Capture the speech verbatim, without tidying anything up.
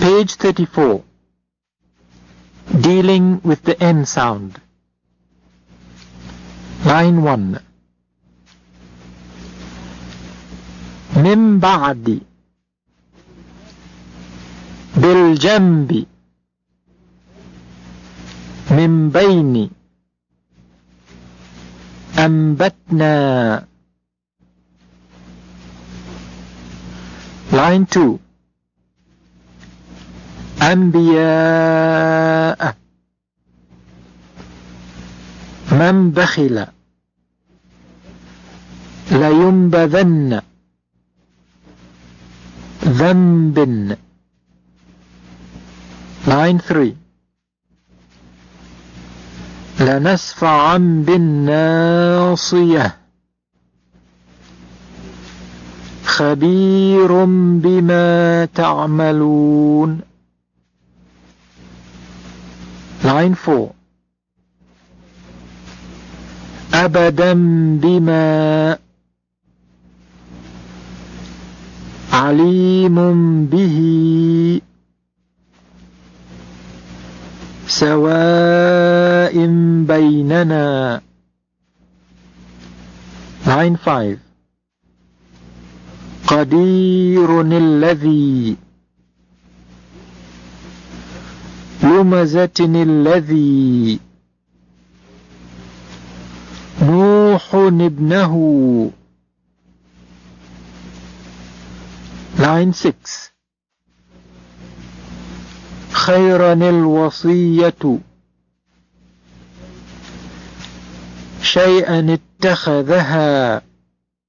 Page thirty-four. Dealing with the N sound. Line one. من بعد بالجنب من بين أنبتنا. Line two. أنبياء من بخل لينبذن ذنب. Line three. لنسفعا بالناصية خبير بما تعملون. Line four. أبدا بما عليم به سواء بيننا. Line five. قدير الذي لمزة الذي نوح ابنه. Line six. خيرا الوصية شيئا اتخذها